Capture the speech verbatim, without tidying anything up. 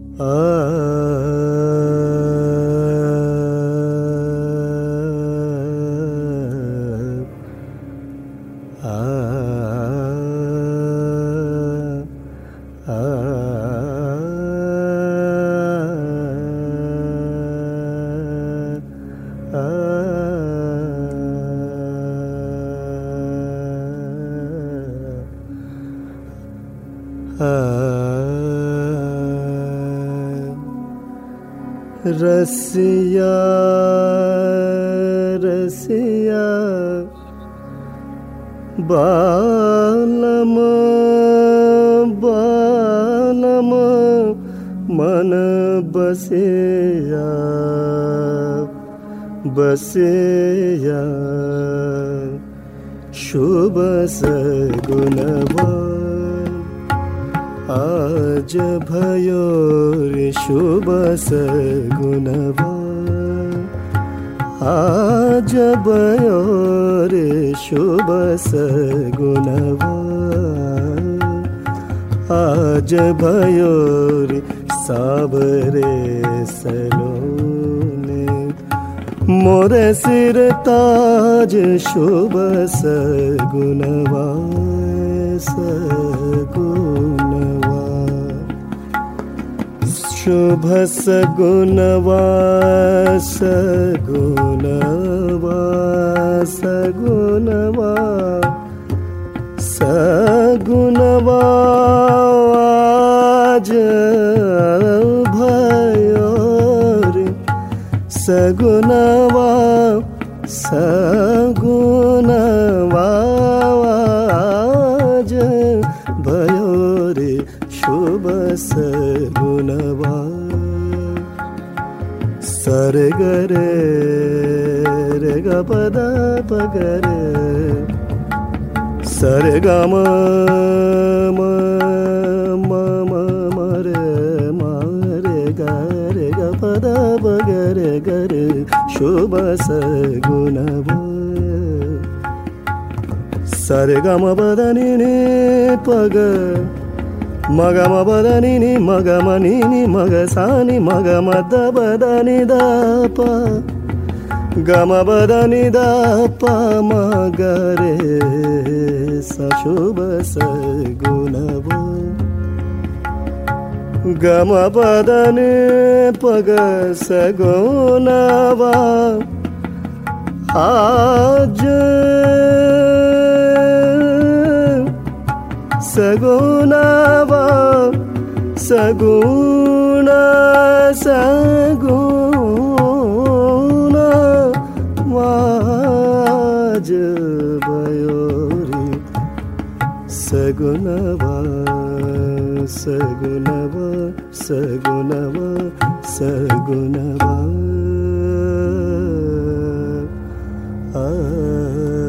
रसिया रसिया बालम बालम मन बसेया बसेया शुभ सगुनवा आज भयो रे शुभ सगुनवा आज भयो रे शुभ सगुनवा आज भयो रे साबरे सलोने मोर सिर ताज शुभ सगुनवा सगुनवा शुभ सगुनवा सगुनवा सगुनवा सगुनवा आज भयो रे सगुनवा सगुनवा आज भयो रे शुभ सगुनवा सरग रे रे ग पद पग रे सरग म म म म म रे म रे ग रे ग पद पग रे ग रे शुभ सगुनवा सरग म पद नि नि पग मग म पद नि नि मग म नि नि मग सा नि मग म द पद नि द प ग म पद नि द प म ग रे सा शुभ सगुनवा ग म पद नि पग सगुनवा आज सगुनवा सगुन सगुनवा आज भयो रे सगुनवा सगुनवा सगुनवा सगुनवा आ